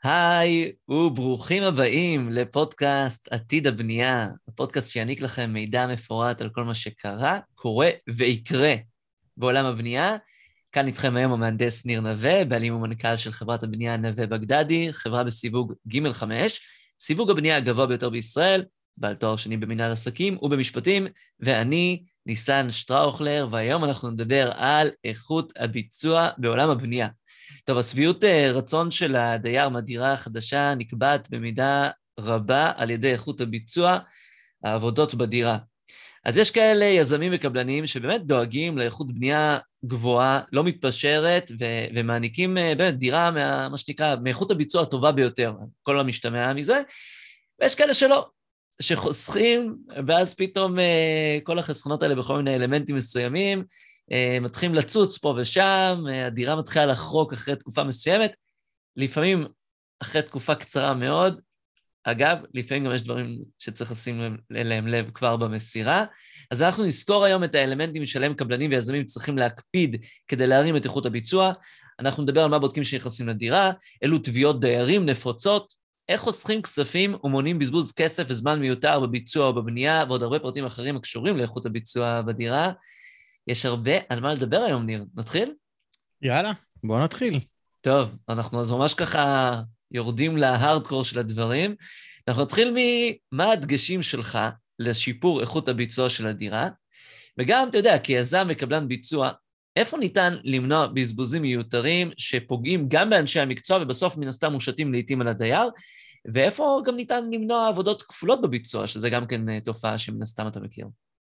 היי וברוכים הבאים לפודקאסט עתיד הבנייה, הפודקאסט שיעניק לכם מידע מפורט על כל מה שקרה, קורה ויקרה בעולם הבנייה. כאן איתכם היום המהנדס ניר נווה, בעלים ומנכ"ל של חברת הבנייה נווה בגדדי, חברה בסיווג ג'5, סיווג הבנייה הגבוה ביותר בישראל, בעל תואר שני במנהל עסקים ובמשפטים, ואני ניסן שטראוכלר, והיום אנחנו נדבר על איכות הביצוע בעולם הבנייה. טוב, השביעות רצון של הדייר מהדירה החדשה נקבעת במידה רבה על ידי איכות הביצוע, העבודות בדירה. אז יש כאלה יזמים וקבלנים שבאמת דואגים לאיכות בנייה גבוהה, לא מתפשרת, ומעניקים באמת דירה מה שנקרא, מאיכות הביצוע הטובה ביותר, כל המשתמע מזה, ויש כאלה שלא, שחוסכים, ואז פתאום כל החסכונות האלה בכל מיני אלמנטים מסוימים, מתחילים לצוץ פה ושם, הדירה מתחילה לחרוק אחרי תקופה מסוימת, לפעמים אחרי תקופה קצרה מאוד, אגב, לפעמים גם יש דברים שצריך לשים אליהם לב כבר במסירה, אז אנחנו נזכור היום את האלמנטים שלהם קבלנים ויזמים צריכים להקפיד כדי להרים את איכות הביצוע, אנחנו נדבר על מה בודקים שנכנסים לדירה, אילו תביעות דיירים נפוצות, איך חוסכים כספים ומונעים בזבוז כסף וזמן מיותר בביצוע או בבנייה, ועוד הרבה פרטים אחרים הקשורים לאיכות הביצוע בדירה. יש הרבה על מה לדבר היום, ניר. נתחיל? יאללה, בואו נתחיל. טוב, אנחנו אז ממש ככה יורדים להארדקור של הדברים. אנחנו נתחיל ממה הדגשים שלך לשיפור איכות הביצוע של הדירה, וגם, אתה יודע, כיזם וקבלן ביצוע, איפה ניתן למנוע בזבוזים מיותרים שפוגעים גם באנשי המקצוע ובסוף מן הסתם מושתים לעתים על הדייר, ואיפה גם ניתן למנוע עבודות כפולות בביצוע, שזה גם כן תופעה שמן הסתם אתה מכיר.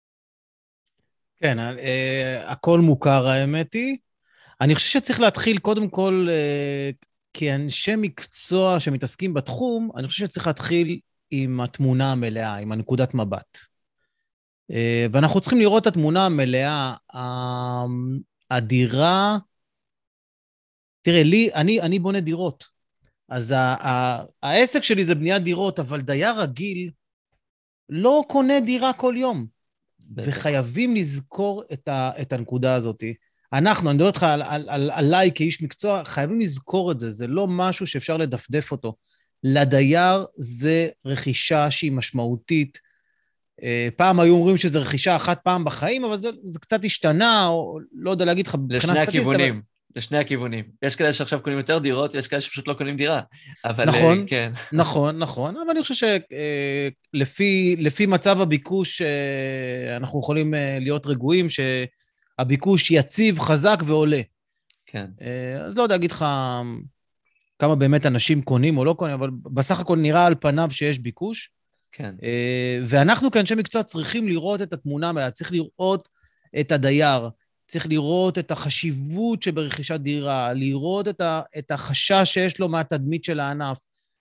כן, הכל מוכר האמת היא. אני חושב שצריך להתחיל קודם כל, כאנשי מקצוע שמתעסקים בתחום, אני חושב שצריך להתחיל עם התמונה המלאה, עם הנקודת מבט. ואנחנו צריכים לראות את התמונה המלאה, הדירה, תראה, אני בונה דירות, אז העסק שלי זה בניית דירות, אבל דייר רגיל לא קונה דירה כל יום. וחייבים לזכור את הנקודה הזאת. אני מדבר איתך עליי כאיש מקצוע, חייבים לזכור את זה, זה לא משהו שאפשר לדפדף אותו. לדייר זה רכישה שהיא משמעותית. פעם היו אומרים שזה רכישה אחת פעם בחיים, אבל זה קצת השתנה, או לא יודע להגיד לך, לשני הכיוונים. לשני הכיוונים. יש כאלה שעכשיו קונים יותר דירות, יש כאלה שפשוט לא קונים דירה. אבל נכון, כן. נכון, אבל אני חושב שלפי מצב הביקוש, אנחנו יכולים להיות רגועים שהביקוש יציב, חזק ועולה. כן. אז לא יודע להגיד לך כמה באמת אנשים קונים או לא קונים, אבל בסך הכל נראה על פניו שיש ביקוש. כן. ואנחנו כאנשי מקצוע צריכים לראות את התמונה, צריך לראות את הדייר, צריך לראות את החשיבות שברכישת דירה, לראות את החשש שיש לו מהתדמית של הענף,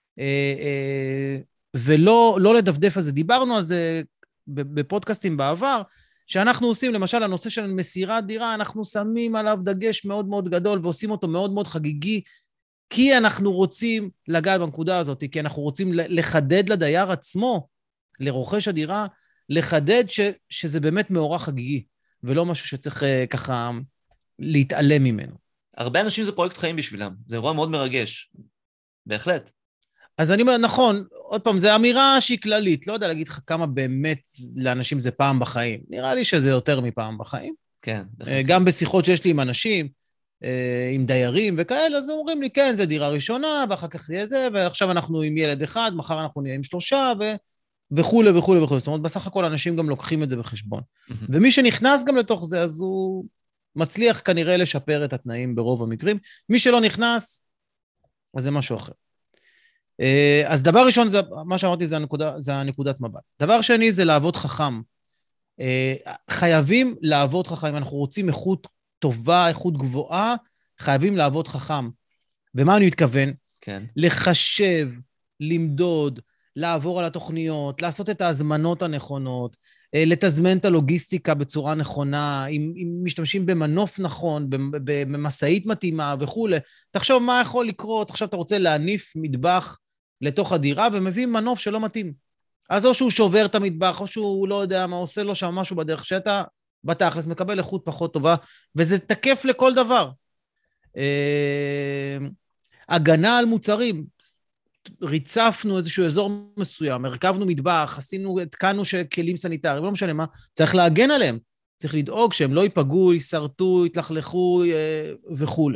ולא לדפדף על זה. דיברנו על זה בפודקאסטים בעבר, שאנחנו עושים, למשל, הנושא של מסירת דירה, אנחנו שמים עליו דגש מאוד מאוד גדול, ועושים אותו מאוד מאוד חגיגי, כי אנחנו רוצים לגעת בנקודה הזאת, כי אנחנו רוצים לחדד לדייר עצמו, לרוכש הדירה, לחדד שזה באמת מאורע חגיגי. ולא משהו שצריך ככה להתעלם ממנו. הרבה אנשים זה פרויקט חיים בשבילם, זה אירוע מאוד מרגש, בהחלט. אז אני אומר, נכון, עוד פעם, זו אמירה שהיא כללית, לא יודע להגיד לך כמה באמת לאנשים זה פעם בחיים, נראה לי שזה יותר מפעם בחיים. כן. גם בשיחות שיש לי עם אנשים, עם דיירים וכאלה, אז אומרים לי, כן, זה דירה ראשונה, ואחר כך יהיה זה, ועכשיו אנחנו עם ילד אחד, מחר אנחנו נהיה עם 3, וכולי וכולי וכולי. זאת אומרת, בסך הכל אנשים גם לוקחים את זה בחשבון. ומי שנכנס גם לתוך זה, אז הוא מצליח כנראה לשפר את התנאים ברוב המקרים. מי שלא נכנס, אז זה משהו אחר. אז דבר ראשון, מה שאמרתי, זה הנקודת מבט. דבר שני, זה לעבוד חכם. חייבים לעבוד חכם. אם אנחנו רוצים איכות טובה, איכות גבוהה, חייבים לעבוד חכם. ומה אני מתכוון? כן. לחשב, למדוד, לעבור על התוכניות, לעשות את ההזמנות הנכונות, לתזמן את הלוגיסטיקה בצורה נכונה, אם משתמשים במנוף נכון, במסעית מתאימה וכו'. תחשוב מה יכול לקרות, עכשיו אתה רוצה להניף מטבח לתוך הדירה, ומביא מנוף שלא מתאים. אז או שהוא שובר את המטבח, או שהוא לא יודע מה, עושה לו שם משהו בדרך, שאתה בתכלס מקבל איכות פחות טובה, וזה תקף לכל דבר. הגנה על מוצרים, ריצפנו איזשהו אזור מסוים, הרכבנו מטבח, התקנו כלים סניטריים, לא משנה מה, צריך להגן עליהם. צריך לדאוג שהם לא ייפגעו, יישרטו, יתלכלכו וכו'.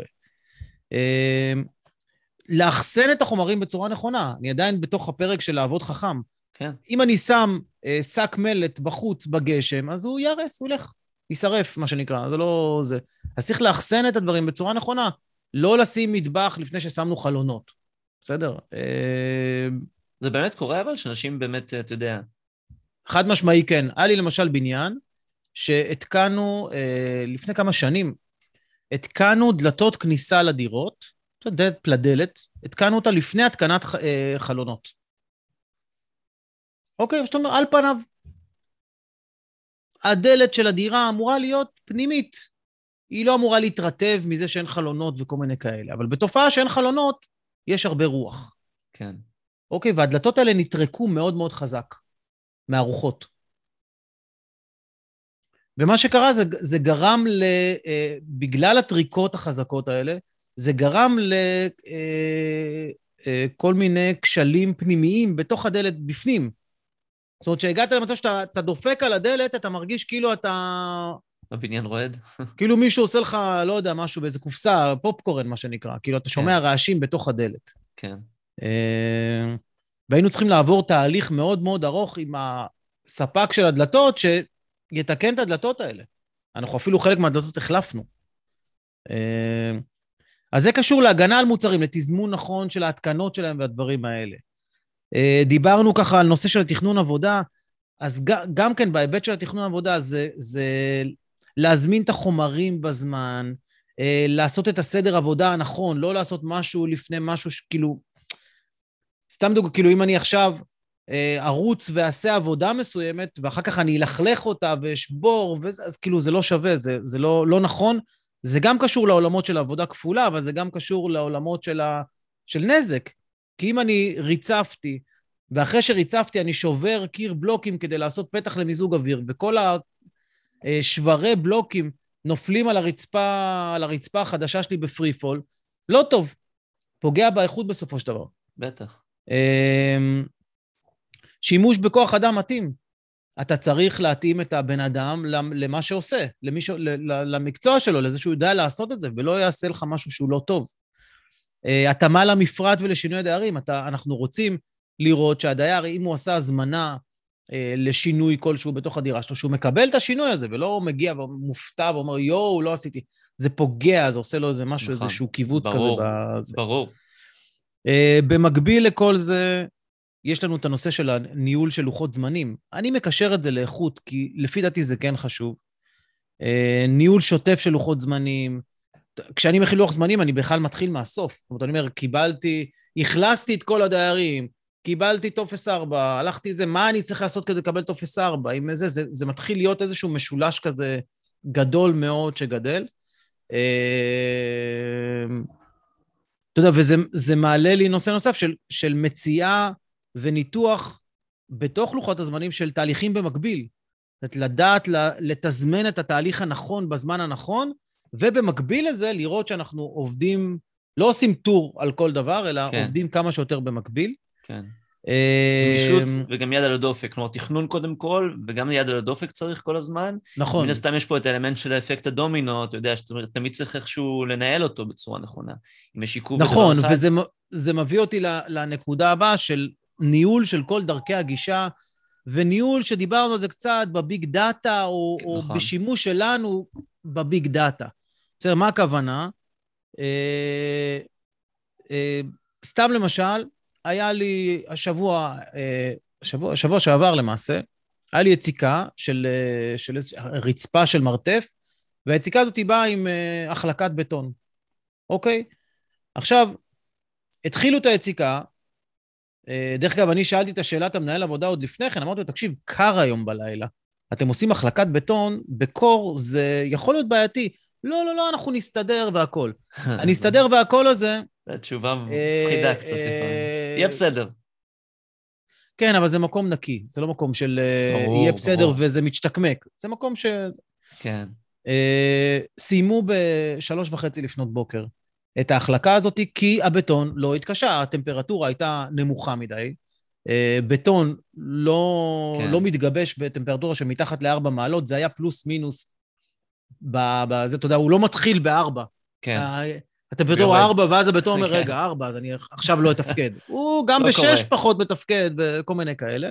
לאחסן את החומרים בצורה נכונה. אני עדיין בתוך הפרק של לעבוד חכם. כן. אם אני שם שק מלט בחוץ בגשם, אז הוא ירס, הוא הולך, יישרף, מה שנקרא. זה לא זה. אז צריך לאחסן את הדברים בצורה נכונה. לא לשים מטבח לפני ששמנו חלונות. בסדר? זה באמת קורה, אבל שאנשים באמת, אתה יודע... חד משמעי, כן. היה לי למשל בניין, שהתקנו לפני כמה שנים, התקנו דלתות כניסה לדירות, פלדלת, התקנו אותה לפני התקנת חלונות. אוקיי, זאת אומרת, על פניו, הדלת של הדירה אמורה להיות פנימית. היא לא אמורה להתרטב מזה שאין חלונות וכל מיני כאלה, אבל בתופעה שאין חלונות, יש הרבה רוח. כן. אוקיי, והדלתות האלה נטרקו מאוד מאוד חזק מהרוחות. ומה שקרה זה גרם בגלל הטריקות החזקות האלה, זה גרם לכל מיני כשלים פנימיים בתוך הדלת בפנים. זאת אומרת, שהגעת למצב שאתה דופק על הדלת, אתה מרגיש כאילו אתה... הבניין רועד. כאילו מישהו עושה לך, לא יודע, משהו באיזה קופסה, פופקורן, מה שנקרא. כאילו אתה שומע רעשים בתוך הדלת. כן. והיינו צריכים לעבור תהליך מאוד מאוד ארוך עם הספק של הדלתות, שיתקן את הדלתות האלה. אנחנו אפילו חלק מהדלתות החלפנו. אז זה קשור להגנה על מוצרים, לתזמון נכון של ההתקנות שלהם והדברים האלה. דיברנו ככה על נושא של תכנון עבודה, אז גם כן בהיבט של התכנון עבודה, זה להזמין את החומרים בזמן, לעשות את הסדר עבודה הנכון, לא לעשות משהו לפני משהו שכאילו, סתם דוגמא, כאילו אם אני עכשיו ארוץ ועשה עבודה מסוימת, ואחר כך אני אלכלך אותה ואשבור, אז כאילו זה לא שווה, זה לא נכון. זה גם קשור לעולמות של עבודה כפולה, אבל זה גם קשור לעולמות של נזק. כי אם אני ריצפתי, ואחרי שריצפתי אני שובר קיר בלוקים כדי לעשות פתח למיזוג אוויר, וכל השברי בלוקים נופלים על הרצפה החדשה שלי בפרי פול, לא טוב, פוגע באיכות בסופו של דבר. בטח. שימוש בכוח אדם מתאים. אתה צריך להתאים את הבן אדם למה שעושה, למקצוע שלו, לזה שהוא יודע לעשות את זה, ולא יעשה לך משהו שהוא לא טוב. התאמה למפרט ולשינוי הדיירים, אנחנו רוצים לראות שהדייר, אם הוא עשה הזמנה לשינוי כלשהו בתוך הדירה שלו, שהוא מקבל את השינוי הזה, ולא מגיע ומופתע ואומר, יואו, לא עשיתי. זה פוגע, זה עושה לו איזה משהו, נכון. איזשהו קיבוץ ברור, כזה. ברור. במקביל לכל זה, יש לנו את הנושא של הניהול של לוחות זמנים. אני מקשר את זה לאיכות, כי לפי דעתי זה כן חשוב. ניהול שוטף של לוחות זמנים. כשאני מכיל לוח זמנים, אני בכלל מתחיל מהסוף. זאת אומרת, אני אומר, הכלסתי את כל הדיירים, קיבלתי טופס 4, הלכתי זה, מה אני צריך לעשות כדי לקבל טופס 4? עם זה מתחיל להיות איזשהו משולש כזה גדול מאוד שגדל. אתה יודע, וזה מעלה לי נושא נוסף של מציאה וניתוח בתוך לוחות הזמנים של תהליכים במקביל. לדעת לתזמן את התהליך הנכון בזמן הנכון, ובמקביל לזה לראות שאנחנו עובדים, לא עושים טור על כל דבר, אלא כן. עובדים כמה שיותר במקביל. כן. גמישות וגם יד על הדופק, כלומר תכנון קודם כל, וגם יד על הדופק צריך כל הזמן. נכון. מן הסתם יש פה את האלמנט של האפקט הדומינו, אתה יודע, שתמיד צריך איכשהו לנהל אותו בצורה נכונה. אם יש עיכוב נכון, וזה מביא אותי לנקודה הבאה של ניהול של כל דרכי הגישה, וניהול שדיברנו על זה קצת בביג דאטה, או נכון. בשימוש שלנו בביג דאטה. בסדר, מה הכוונה? סתם למשל, היה לי השבוע שעבר למעשה, היה לי יציקה של רצפה של מרתף, והיציקה הזאת היא באה עם החלקת בטון. אוקיי? עכשיו, התחילו את היציקה, דרך אגב, אני שאלתי את השאלת המנהל עבודה עוד לפני כן, אמרתי לו, תקשיב, קר היום בלילה, אתם עושים החלקת בטון, בקור זה יכול להיות בעייתי. לא, אנחנו נסתדר והכל. הנסתדר והכל הזה... זו תשובה מפחידה קצת לפעמים. יהיה בסדר. כן, אבל זה מקום נקי, זה לא מקום של יהיה בסדר וזה משתקמק. זה מקום ש... כן. סיימו ב3:30 לפנות בוקר. את ההחלקה הזאת, כי הבטון לא התקשה, הטמפרטורה הייתה נמוכה מדי, בטון לא מתגבש בטמפרטורה שמתחת ל4 מעלות, זה היה פלוס מינוס, בזה, אתה יודע, הוא לא מתחיל ב4. כן. הטמפרטורה 4, ואז הבטון אומר, רגע, 4, אז אני עכשיו לא אתפקד. הוא גם ב6 פחות מתפקד, וכל מיני כאלה.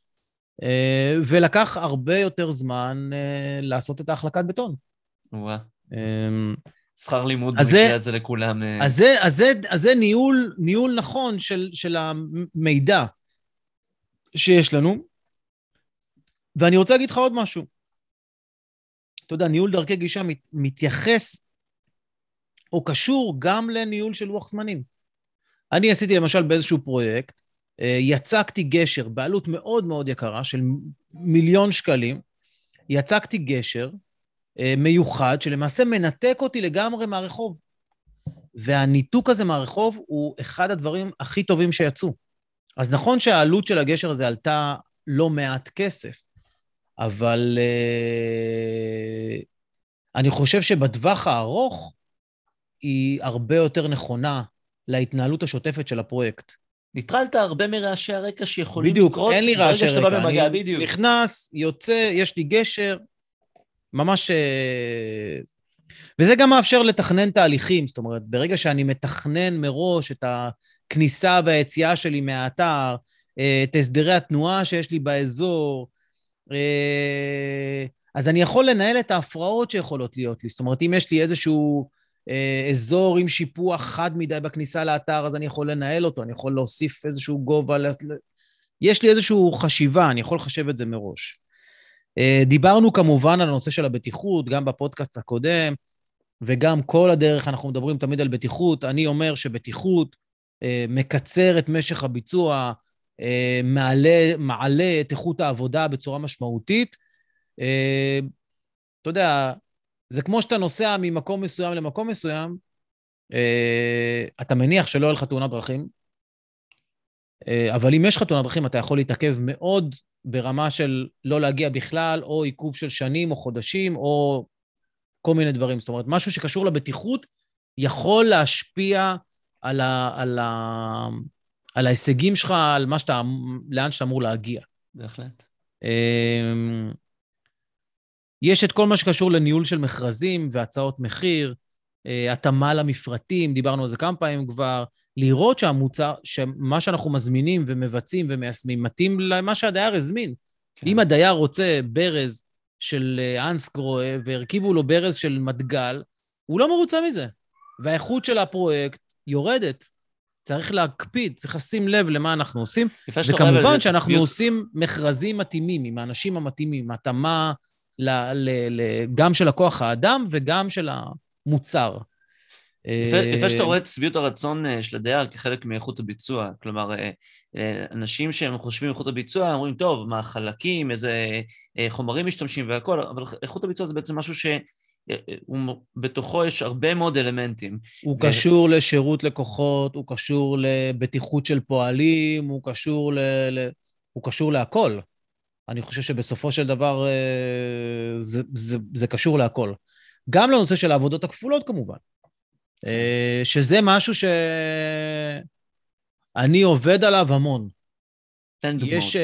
ולקח הרבה יותר זמן לעשות את ההחלקת בטון. וואה. שכר לימוד במקרה הזה לכולם. אז זה ניהול נכון של המידע שיש לנו. ואני רוצה להגיד לך עוד משהו. אתה יודע, ניהול דרכי גישה מתייחס או קשור גם לניהול של לוח זמנים. אני עשיתי למשל באיזשהו פרויקט, יצקתי גשר בעלות מאוד מאוד יקרה של 1,000,000 שקלים, יצקתי גשר מיוחד שלמעשה מנתק אותי לגמרי מהרחוב. והניתוק הזה מהרחוב הוא אחד הדברים הכי טובים שיצאו. אז נכון שהעלות של הגשר הזה עלתה לא מעט כסף, אבל אני חושב שבטווח הארוך היא הרבה יותר נכונה להתנהלות השוטפת של הפרויקט. נטרלת הרבה מרעשי הרקע שיכולים בדיוק, לקרות. אין לי רעשי רקע, במגע, אני בדיוק. נכנס, יוצא, יש לי גשר, ממש... וזה גם מאפשר לתכנן תהליכים, זאת אומרת, ברגע שאני מתכנן מראש את הכניסה והיציאה שלי מהאתר, את הסדרי התנועה שיש לי באזור, אז אני יכול לנהל את ההפרעות שיכולות להיות לי. זאת אומרת, אם יש לי איזשהו אזור עם שיפוע חד מדי בכניסה לאתר, אז אני יכול לנהל אותו, אני יכול להוסיף איזשהו גובה, יש לי איזשהו חשיבה, אני יכול לחשב את זה מראש. דיברנו כמובן על הנושא של הבטיחות, גם בפודקאסט הקודם, וגם כל הדרך אנחנו מדברים תמיד על בטיחות. אני אומר שבטיחות מקצר את משך הביצוע, מעלה את איכות העבודה בצורה משמעותית. אתה יודע, זה כמו שאתה נוסע ממקום מסוים למקום מסוים, אתה מניח שלא יהיה לך תאונת דרכים, אבל אם יש לך תאונת דרכים, אתה יכול להתעכב מאוד ברמה של לא להגיע בכלל, או עיכוב של שנים או חודשים, או כל מיני דברים. זאת אומרת, משהו שקשור לבטיחות יכול להשפיע על ההישגים שלך, על לאן שאתה אמור להגיע. בהחלט. יש את כל מה שקשור לניהול של מכרזים והצעות מחיר, התאמה למפרטים, דיברנו על זה כמה פעמים כבר, לראות שהמוצר, שמה שאנחנו מזמינים ומבצעים ומיישמים, מתאים למה שהדייר הזמין. כן. אם הדייר רוצה ברז של אנסקרו, והרכיבו לו ברז של מדגל, הוא לא מרוצה מזה. והאיכות של הפרויקט יורדת. צריך להקפיד, צריך לשים לב למה אנחנו עושים, וכמובן שאנחנו עושים מכרזים מתאימים, עם האנשים המתאימים, התאמה גם של הכוח האדם וגם של המוצר. יפה שאתה רואה את שביעות הרצון של הדייר כחלק מאיכות הביצוע, כלומר, אנשים שהם חושבים איכות הביצוע, אומרים, טוב, מה החלקים, איזה חומרים משתמשים והכל, אבל איכות הביצוע זה בעצם משהו שבתוכו יש הרבה מאוד אלמנטים. הוא קשור לשירות לקוחות, הוא קשור לבטיחות של פועלים, הוא קשור להכל. אני חושב שבסופו של דבר זה קשור להכל. גם לנושא של העבודות הכפולות כמובן. שזה משהו שאני עובד עליו המון. תן דוגמאות. יש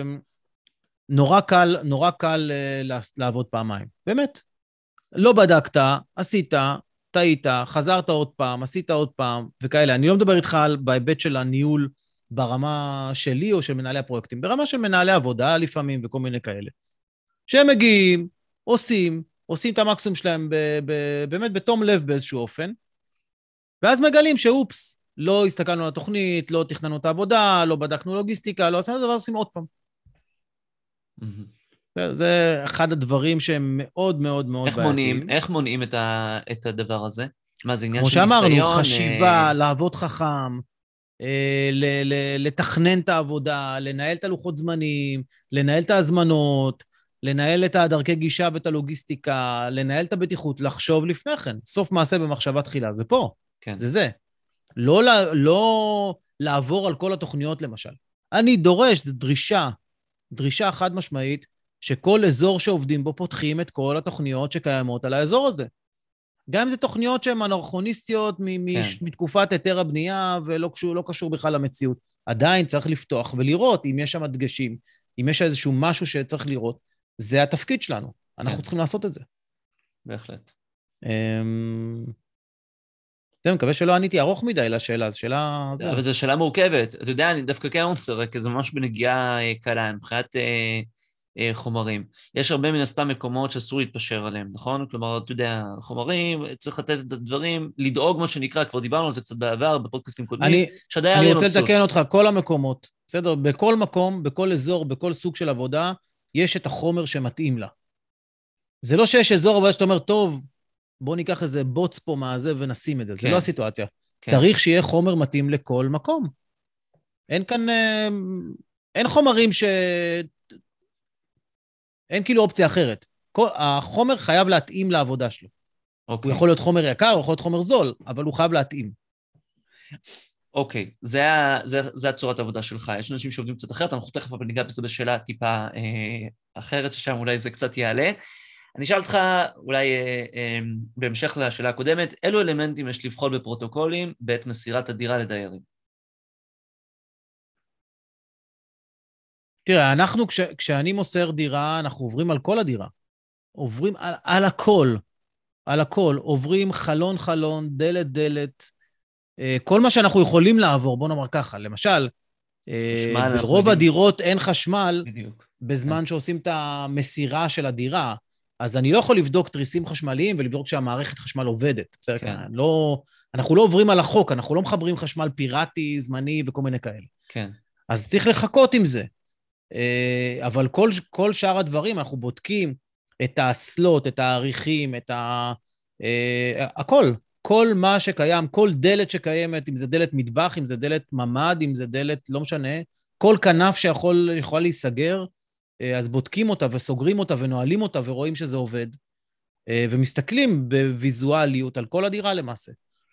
נורא קל לעבוד פעמיים. באמת. לא בדקת, עשית, טעית, חזרת עוד פעם, עשית עוד פעם, וכאלה. אני לא מדבר איתך בהיבט של הניהול ברמה שלי או של מנהלי הפרויקטים, ברמה של מנהלי עבודה לפעמים וכל מיני כאלה. שהם מגיעים, עושים את המקסימום שלהם באמת בתום לב באיזשהו אופן, ואז מגלים שאופס, לא הסתכלנו על התוכנית, לא תכננו את העבודה, לא בדקנו לוגיסטיקה, לא עשינו את זה, אבל עושים עוד פעם. זה אחד הדברים שהם מאוד מאוד מאוד בעייתיים. איך מונעים את הדבר הזה? מה זה עניין של ניסיון? כמו ניסיון? שאמרנו, חשיבה, לעבוד חכם, לתכנן את העבודה, לנהל את הלוחות זמנים, לנהל את ההזמנות, לנהל את הדרכי גישה ואת הלוגיסטיקה, לנהל את הבטיחות, לחשוב לפני כן. סוף מעשה במחשבה תחילה, זה פה. כן. זה. לא לעבור על כל התוכניות למשל. אני דורש, זו דרישה חד משמעית, שכל אזור שעובדים בו פותחים את כל התוכניות שקיימות על האזור הזה. גם אם זה תוכניות שהן אנרכוניסטיות כן, מתקופת היתר הבנייה, ולא קשור, לא קשור בכלל למציאות. עדיין צריך לפתוח ולראות אם יש שם דגשים, אם יש איזשהו משהו שצריך לראות. זה התפקיד שלנו, אנחנו כן, צריכים לעשות את זה. בהחלט. אני מקווה שלא עניתי ארוך מדי לשאלה, זו שאלה... אבל זו שאלה מורכבת. אתה יודע, אני דווקא כן רוצה, רק זה ממש בנגיעה קלה, מבחינת חומרים. יש הרבה מן הסתם מקומות שאסור להתפשר עליהם, נכון? כלומר, אתה יודע, חומרים, צריך לתת את הדברים, לדאוג מה שנקרא, כבר דיברנו על זה קצת בעבר, בפודקאסטים קודמים, שהדייר אני יהיה רוצה מבסוט. לתקן אותך, כל המקומות, בסדר? בכל מקום, בכל אזור, בכל סוג של עבודה, יש את החומר שמתאים לה. זה לא שיש אזור עבודה שאתה אומר, טוב, בוא ניקח איזה בוץ פה מהזה ונשים את זה. זה לא כן, הסיטואציה. כן, צריך שיהיה חומר מתאים לכל מקום. אין כאן... אין חומרים ש... אין כאילו אופציה אחרת. החומר חייב להתאים לעבודה שלו. הוא אוקיי. יכול להיות חומר יקר, הוא יכול להיות חומר זול, אבל הוא חייב להתאים. אוקיי, זה הצורת העבודה שלך. יש אנשים שעובדים קצת אחרת, אנחנו תכף ניגע בזה בשאלה טיפה אחרת, ששם אולי זה קצת יעלה. אני אשאל אותך, אולי בהמשך לשאלה הקודמת, אילו אלמנטים יש לבחון בפרוטוקולים בעת מסירת הדירה לדיירים? תראה, אנחנו, כשאני מוסר דירה, אנחנו עוברים על כל הדירה. עוברים על הכל. על הכל. עוברים חלון, דלת. כל מה שאנחנו יכולים לעבור, בוא נאמר ככה. למשל, חשמל, אנחנו ברוב יודעים... הדירות אין חשמל בדיוק. בזמן שעושים את המסירה של הדירה. אז אני לא יכול לבדוק תריסים חשמליים ולבדוק שהמערכת חשמל עובדת. בסדר? כן. אנחנו לא עוברים על החוק, אנחנו לא מחברים חשמל פיראטי, זמני וכל מיני כאלה. כן. אז צריך לחכות עם זה. אבל כל שאר הדברים, אנחנו בודקים את האסלות, את העריכים, הכל. כל מה שקיים, כל דלת שקיימת, אם זה דלת מטבח, אם זה דלת ממד, אם זה דלת, לא משנה, כל כנף שיכול להיסגר, אז בודקים אותה וסוגרים אותה ונועלים אותה ורואים שזה עובד, ומסתכלים בוויזואליות על כל הדירה למעשה.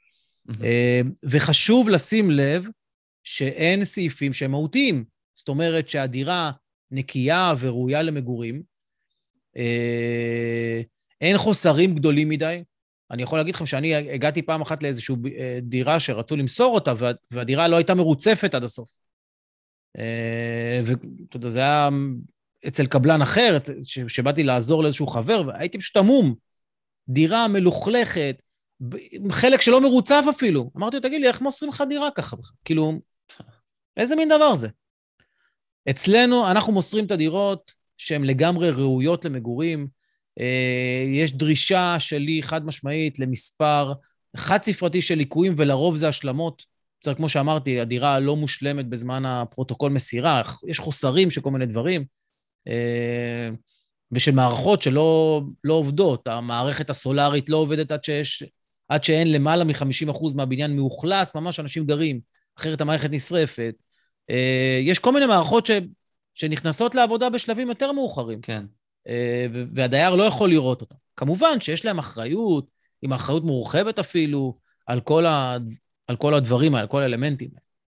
וחשוב לשים לב שאין סעיפים שהם מהותיים. זאת אומרת שהדירה נקייה וראויה למגורים, אין חוסרים גדולים מדי. אני יכול להגיד לכם שאני הגעתי פעם אחת לאיזושהי דירה שרצו למסור אותה, והדירה לא הייתה מרוצפת עד הסוף. ואתה יודע, זה היה אצל קבלן אחר, שבאתי לעזור לאיזשהו חבר, והייתי פשוט עמום. דירה מלוכלכת, חלק שלא מרוצף אפילו. אמרתי, תגיד לי, איך מוסרים לך דירה ככה? כאילו, איזה מין דבר זה? אצלנו אנחנו מוסרים את הדירות שהן לגמרי ראויות למגורים. יש דרישה שלי חד משמעית למספר חד ספרתי של ליקויים, ולרוב זה השלמות. בסדר, כמו שאמרתי, הדירה לא מושלמת בזמן הפרוטוקול מסירה, יש חוסרים של כל מיני דברים, ושל מערכות שלא עובדות. המערכת הסולרית לא עובדת עד שאין למעלה מ-50% מהבניין מאוכלס, ממש אנשים גרים, אחרת המערכת נשרפת. יש כל מיני מערכות שנכנסות לעבודה בשלבים יותר מאוחרים. כן. והדייר לא יכול לראות אותם. כמובן שיש להם אחריות, עם אחריות מורחבת אפילו, על כל הדברים, על כל האלמנטים.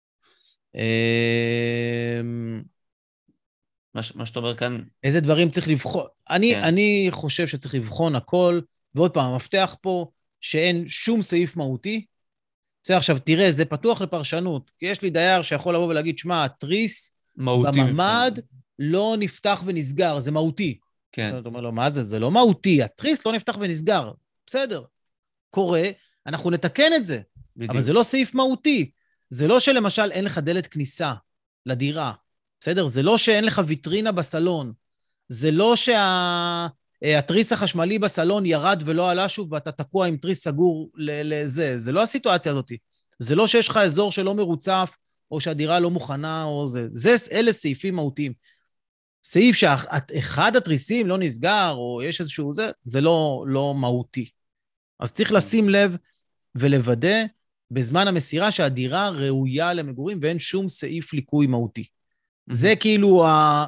מה שאתה אומר כאן... איזה דברים צריך לבחון? אני חושב שצריך לבחון הכל, ועוד פעם, המפתח פה שאין שום סעיף מהותי. בסדר, עכשיו, תראה, זה פתוח לפרשנות, כי יש לי דייר שיכול לבוא ולהגיד, שמה, התריס בממד לא נפתח ונסגר, זה מהותי. כן. אתה אומר לו, מה זה? זה לא מהותי, התריס לא נפתח ונסגר. בסדר, קורה, אנחנו נתקן את זה, בדיוק. אבל זה לא סעיף מהותי. זה לא שלמשל אין לך דלת כניסה לדירה, בסדר? זה לא שאין לך ויטרינה בסלון, זה לא שהתריס החשמלי בסלון ירד ולא עלה שוב, ואתה תקוע עם תריס סגור לזה. זה לא הסיטואציה הזאת. זה לא שיש לך אזור שלא מרוצף, או שהדירה לא מוכנה, או זה. אלה סעיפים מהותיים. סעיף שאחד התריסים לא נסגר, או יש איזשהו זה לא מהותי. אז צריך לשים לב ולוודא בזמן המסירה שהדירה ראויה למגורים, ואין שום סעיף ליקוי מהותי. זה כאילו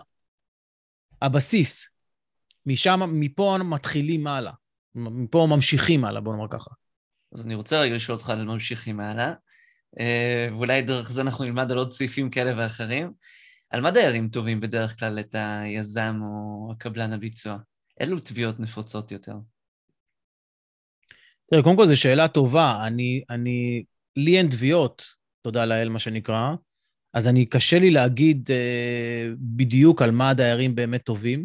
הבסיס. מפה מתחילים מעלה. מפה ממשיכים מעלה, בוא נאמר ככה. אז אני רוצה רגע לשאול אותך על ממשיכים מעלה, ואולי דרך זה אנחנו נלמד על עוד סעיפים כאלה ואחרים. על מה דיירים טובים בדרך כלל את היזם או הקבלן הביצוע? אילו תביעות נפוצות יותר? תראה, קודם כל זו שאלה טובה. לי אין תביעות, תודה לאל, מה שנקרא, אז קשה לי להגיד בדיוק על מה הדיירים באמת טובים.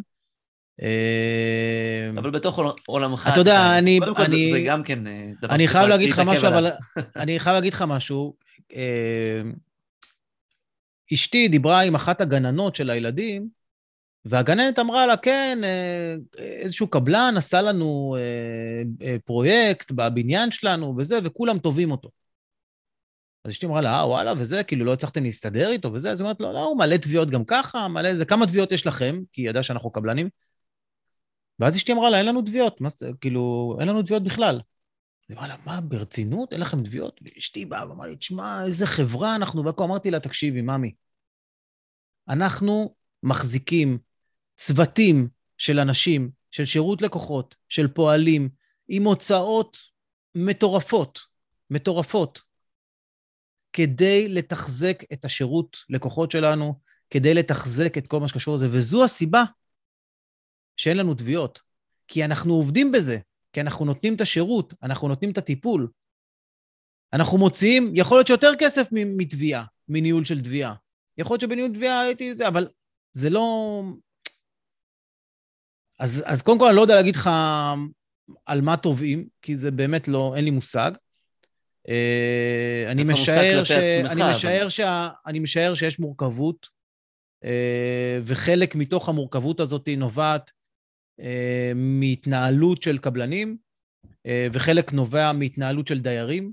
אבל בתוך עולמך, אתה יודע, קודם כל זה גם כן דבר אני שצריך חייב להגיד לך להתעכב משהו, עליו. אבל אני חייב להגיד לך משהו. אשתי דיברה עם אחת הגננות של הילדים, והגננת אמרה לה, כן, איזשהו קבלן עשה לנו פרויקט בבניין שלנו וזה, וכולם טובים אותו. אז אשתי אמרה לה, וואלה, וזה, כאילו לא הצלחתם להסתדר איתו וזה, אז היא אומרת לו, לא, הוא מלא תביעות גם ככה, מלא זה, כמה תביעות יש לכם? כי היא ידעה שאנחנו קבלנים. ואז אשתי אמרה לה, אין לנו תביעות, כאילו, אין לנו תביעות בכלל. היא אמרה לה, מה, ברצינות? אין לכם תביעות? ואשתי באה ואמרה לי, תשמע, איזה חברה אנחנו, אמרתי לה, תקשיבי, ממי, אנחנו מחזיקים צוותים של אנשים, של שירות לקוחות, של פועלים, עם הוצאות מטורפות, מטורפות, כדי לתחזק את השירות לקוחות שלנו, כדי לתחזק את כל מה שקשור לזה, וזו הסיבה שאין לנו תביעות, כי אנחנו עובדים בזה, כי אנחנו נותנים את השירות, אנחנו נותנים את הטיפול, אנחנו מוציאים, יכול להיות שיותר כסף מתביעה, מניהול של תביעה, יכול להיות שבניהול תביעה הייתי זה, אבל זה לא... אז קודם כל אני לא יודע להגיד לך על מה תובעים, כי זה באמת לא, אין לי מושג. אני משער שיש מורכבות, וחלק מתוך המורכבות הזאת נובעת מהתנהלות של קבלנים, וחלק נובע מהתנהלות של דיירים,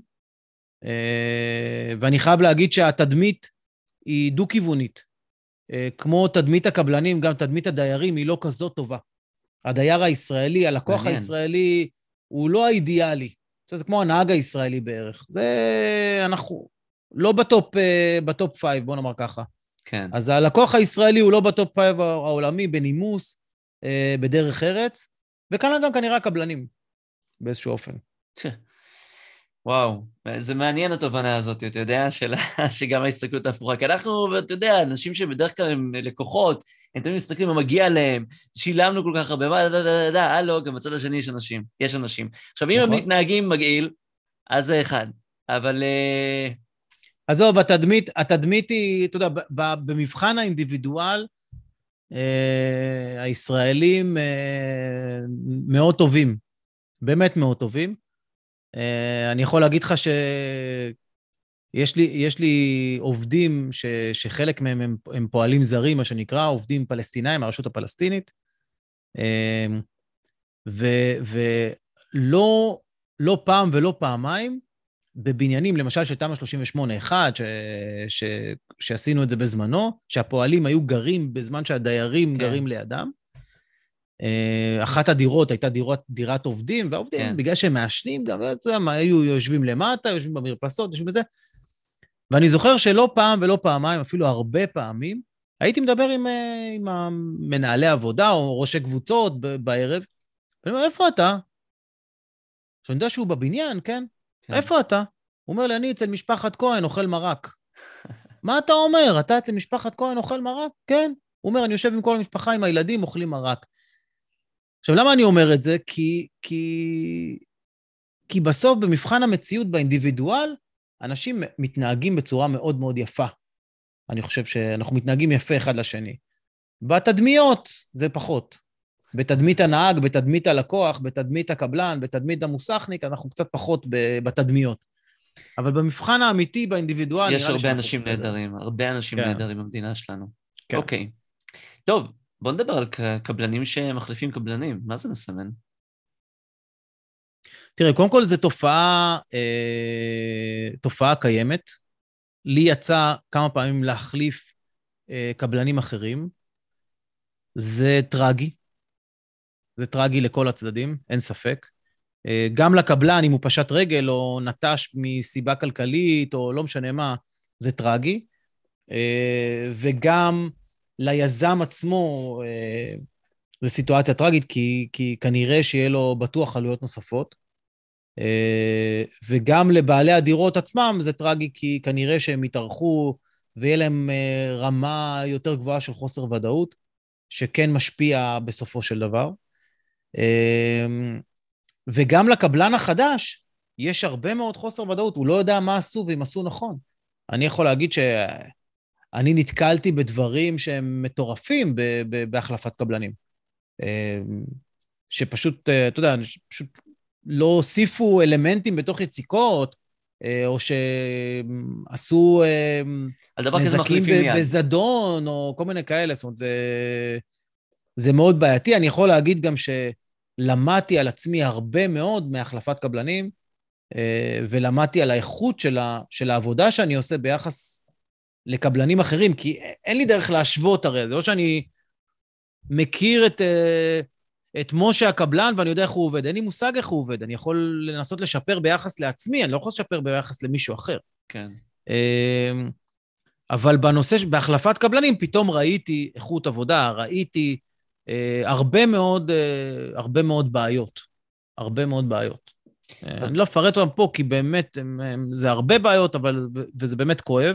ואני חייב להגיד שהתדמית היא דו-כיוונית. כמו תדמית הקבלנים, גם תדמית הדיירים היא לא כזאת טובה. הדייר הישראלי, הלקוח הישראלי, הוא לא האידיאלי. זה כמו הנהג הישראלי בערך. זה אנחנו לא בטופ 5, בוא נאמר ככה. כן. אז הלקוח הישראלי הוא לא בטופ 5 העולמי, בנימוס, בדרך ארץ, וכאן גם כנראה הקבלנים, באיזשהו אופן. וואו, זה מעניין התובנה הזאת, אתה יודע, שגם ההסתכלות ההפוכה. כי אנחנו, אתה יודע, אנשים שבדרך כלל הם לקוחות, הם תמיד מסתכלים מה מגיע להם, שילמנו כל כך הרבה, הלו, גם בצד השני יש אנשים. עכשיו, אם הם מתנהגים מגעיל, אז זה אחד. אבל... עזוב, התדמית היא, אתה יודע, במבחן האינדיבידואל, הישראלים מאוד טובים, באמת מאוד טובים. אני יכול להגיד לך שיש לי עובדים שחלק מהם הם פועלים זרים, מה שנקרא, עובדים פלסטינאים, הרשות הפלסטינית, ולא פעם ולא פעמיים, בבניינים, למשל של תמ"א 38-1, שעשינו את זה בזמנו, שהפועלים היו גרים בזמן שהדיירים גרים לידם, אחת הדירות הייתה דירת עובדים, והעובדים, בגלל שהם מעשנים, גם היו יושבים למטה, יושבים במרפסות, יושבים בזה, ואני זוכר שלא פעם ולא פעמיים, אפילו הרבה פעמים, הייתי מדבר עם מנהלי עבודה, או ראשי קבוצות בערב, ואני אומר, איפה אתה? שאני יודע שהוא בבניין, כן? איפה אתה? הוא אומר לי, אני אצל משפחת כהן, אוכל מרק. מה אתה אומר? אתה אצל משפחת כהן, אוכל מרק? כן. הוא אומר, אני יושב עם כל המשפחה, עם הילדים, אוכלים מרק. עכשיו, למה אני אומר את זה? כי בסוף, במבחן המציאות, באינדיבידואל, אנשים מתנהגים בצורה מאוד מאוד יפה. אני חושב שאנחנו מתנהגים יפה אחד לשני. בתדמיות, זה פחות. בתדמית הנהג, בתדמית הלקוח, בתדמית הקבלן, בתדמית המוסכניק, אנחנו קצת פחות בתדמיות. אבל במבחן האמיתי, באינדיבידואל, יש הרבה אנשים נהדרים, הרבה אנשים נהדרים במדינה שלנו. אוקיי. טוב, בוא נדבר על קבלנים שמחליפים קבלנים. מה זה מסמן? תראה, קודם כל זו תופעה קיימת. לי יצא כמה פעמים להחליף קבלנים אחרים. זה טרגי. זה טרגי לכל הצדדים, אין ספק. גם לקבלן, אם הוא פשט רגל או נטש מסיבה כלכלית או לא משנה מה, זה טרגי. וגם ליזם עצמו זו סיטואציה טרגית, כי כנראה שיהיה לו בטוח עלויות נוספות. וגם לבעלי הדירות עצמם זה טרגי, כי כנראה שהם יתארחו ויהיה להם רמה יותר גבוהה של חוסר ודאות, שכן משפיע בסופו של דבר. וגם לקבלן החדש, יש הרבה מאוד חוסר ודאות, הוא לא יודע מה עשו ואם עשו נכון. אני יכול להגיד שאני נתקלתי בדברים שהם מטורפים בהחלפת קבלנים. שפשוט, אתה יודע, פשוט לא הוסיפו אלמנטים בתוך יציקות, או שעשו על דבר כזה נזקים מחליפים מיד. בזדון, או כל מיני כאלה. זאת אומרת, זה מאוד בעייתי. אני יכול להגיד גם שלמדתי על עצמי הרבה מאוד מהחלפת קבלנים, ולמדתי על האיכות של העבודה שאני עושה ביחס לקבלנים אחרים, כי אין לי דרך להשוות הרי, זה לא שאני מכיר את משה הקבלן ואני יודע איך הוא עובד, אין לי מושג איך הוא עובד, אני יכול לנסות לשפר ביחס לעצמי, אני לא יכול לשפר ביחס למישהו אחר. כן. אבל בנושא, בהחלפת קבלנים, פתאום ראיתי איכות עבודה, ראיתי הרבה מאוד בעיות. הרבה מאוד בעיות. אני לא אפרט אותם פה, כי באמת זה הרבה בעיות, וזה באמת כואב.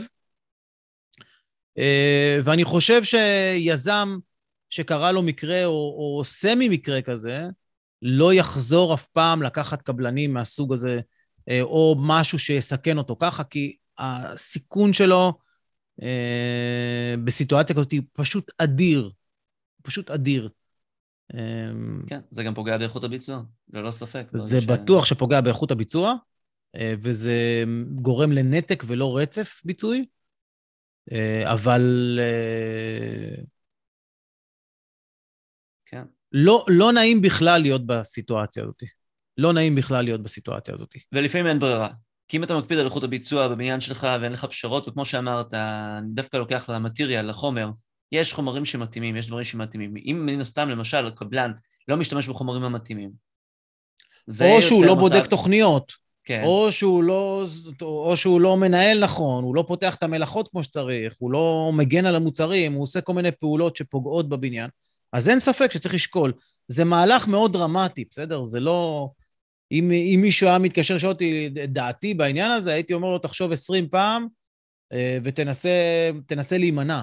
ואני חושב שיזם שקרה לו מקרה, או סמי מקרה כזה, לא יחזור אף פעם לקחת קבלנים מהסוג הזה, או משהו שיסכן אותו ככה, כי הסיכון שלו בסיטואציה כזאת היא פשוט אדיר. פשוט אדיר. כן, זה גם פוגע באיכות הביצוע, ללא ספק. זה בטוח שפוגע באיכות הביצוע, וזה גורם לנתק ולא רצף ביצועי, אבל כן. לא נעים בכלל להיות בסיטואציה הזאת. לא נעים בכלל להיות בסיטואציה הזאת. ולפעמים אין ברירה. כי אם אתה מקפיד על איכות הביצוע בבניין שלך ואין לך פשרות, וכמו שאמרת, אני דווקא לוקח למטריאל, לחומר, יש חומרים שמתאימים, יש דברים שמתאימים. אם מן הסתם, למשל, הקבלן לא משתמש בחומרים המתאימים, או שהוא לא בודק תוכניות, כן. או שהוא לא מנהל נכון, הוא לא פותח את המלאכות כמו שצריך, הוא לא מגן על המוצרים, הוא עושה כל מיני פעולות שפוגעות בבניין, אז אין ספק שצריך לשקול. זה מהלך מאוד דרמטי, בסדר? זה לא... אם מישהו היה מתקשר שאותי דעתי בעניין הזה, הייתי אומר לו, תחשוב 20 פעם, ותנסה להימנע.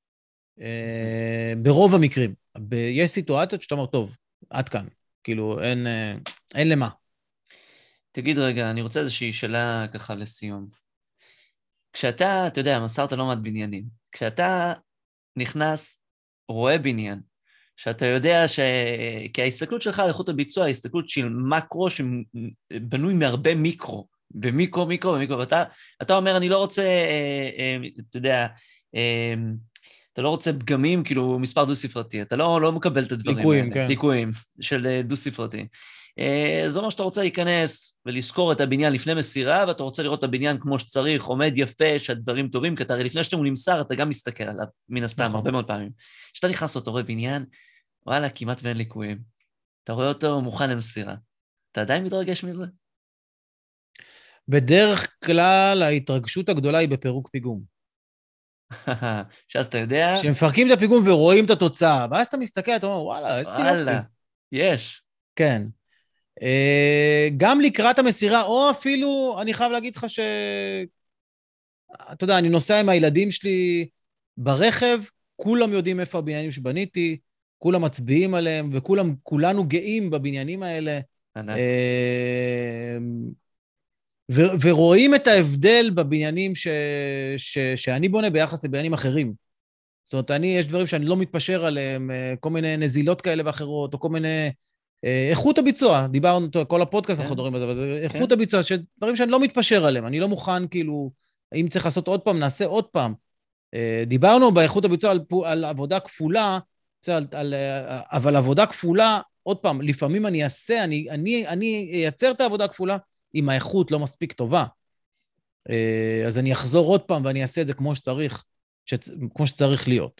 ברוב המקרים. יש סיטואציות שאתה אומר, טוב, עד כאן. כאילו, אין למה. תגיד רגע, אני רוצה איזושהי שאלה ככה לסיום. כשאתה, אתה יודע, מסרת לא מעט בניינים, כשאתה נכנס, רואה בניין, שאתה יודע כי ההסתכלות שלך על איכות הביצוע, ההסתכלות של מקרו שבנוי מהרבה מיקרו, במיקרו, ואתה אומר, אני לא רוצה, אתה יודע, אתה לא רוצה פגמים, כאילו מספר דו-ספרתי, אתה לא מקבל את הדברים ליקויים, האלה. כן. ליקויים של דו-ספרתי. זה אומר שאתה רוצה להיכנס ולזכור את הבניין לפני מסירה, ואתה רוצה לראות את הבניין כמו שצריך, עומד יפה, שהדברים טובים, כי אתה הרי לפני שאתה הוא נמסר, אתה גם מסתכל עליו, מן הסתם, נכון. הרבה מאוד פעמים. כשאתה נכנס לאותו רואה בניין, וואלה, כמעט ואין ליקויים. אתה רואה אותו מוכן למסירה. אתה עדיין מתרגש מזה? בדרך כלל ההתרגשות הגדולה היא בפירוק פיגום. שאז אתה יודע... כשמפרקים את הפיגום ורואים את התוצאה, ואז אתה מסתכל, אתה אומר, וואלה, איזה יופי. וואלה, יש. כן. גם לקראת המסירה, או אפילו, אני חייב להגיד לך אתה יודע, אני נוסע עם הילדים שלי ברכב, כולם יודעים איפה הבניינים שבניתי, כולם מצביעים עליהם, וכולנו גאים בבניינים האלה. ענק. ורואים את ההבדל בבניינים שאני בונה ביחס לבניינים אחרים. זאת אומרת, יש דברים שאני לא מתפשר עליהם, כל מיני נזילות כאלה ואחרות, או כל מיני... איכות הביצוע, דיברנו כל הפודקאסט, אנחנו מדברים על זה, אבל איכות הביצוע, דברים שאני לא מתפשר עליהם, אני לא מוכן, כאילו, אם צריך לעשות עוד פעם, נעשה עוד פעם. דיברנו באיכות הביצוע על עבודה כפולה, אבל עבודה כפולה, עוד פעם, לפעמים אני אייצר את העבודה הכפולה, אם האיכות לא מספיק טובה. אז אני אחזור עוד פעם, ואני אעשה את זה כמו שצריך להיות.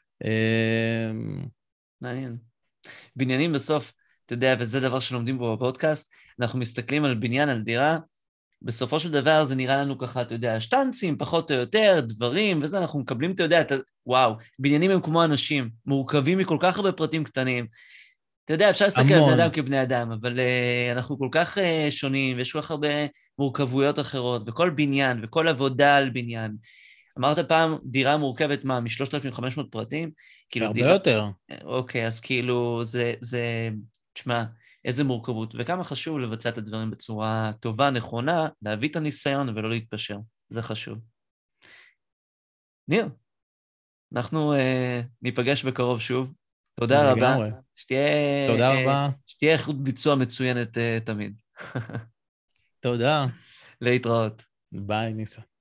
מעניין. בניינים בסוף, אתה יודע, וזה דבר שלומדים פה בפודקאסט, אנחנו מסתכלים על בניין, על דירה, בסופו של דבר זה נראה לנו ככה, אתה יודע, שטנצים, פחות או יותר, דברים, וזה, אנחנו מקבלים, אתה יודע, וואו, בניינים הם כמו אנשים, מורכבים מכל כך הרבה פרטים קטנים. אתה יודע, אפשר להסתכל על בני אדם כבני אדם, אבל אנחנו כל כך שונים, ויש כל כך הרבה מורכבויות אחרות, וכל בניין, וכל עבודה על בניין. אמרת פעם, דירה מורכבת מה, מ-3,500 פרטים? הרבה יותר. אוקיי, אז כאילו, תשמע, איזה מורכבות, וכמה חשוב לבצע את הדברים בצורה טובה, נכונה, להביא את הניסיון ולא להתפשר. זה חשוב. ניר, אנחנו ניפגש בקרוב שוב. תודה רבה. לגמרי. תודה רבה. שתהיה איכות ביצוע מצוינת תמיד. תודה. להתראות. ביי, ניסה.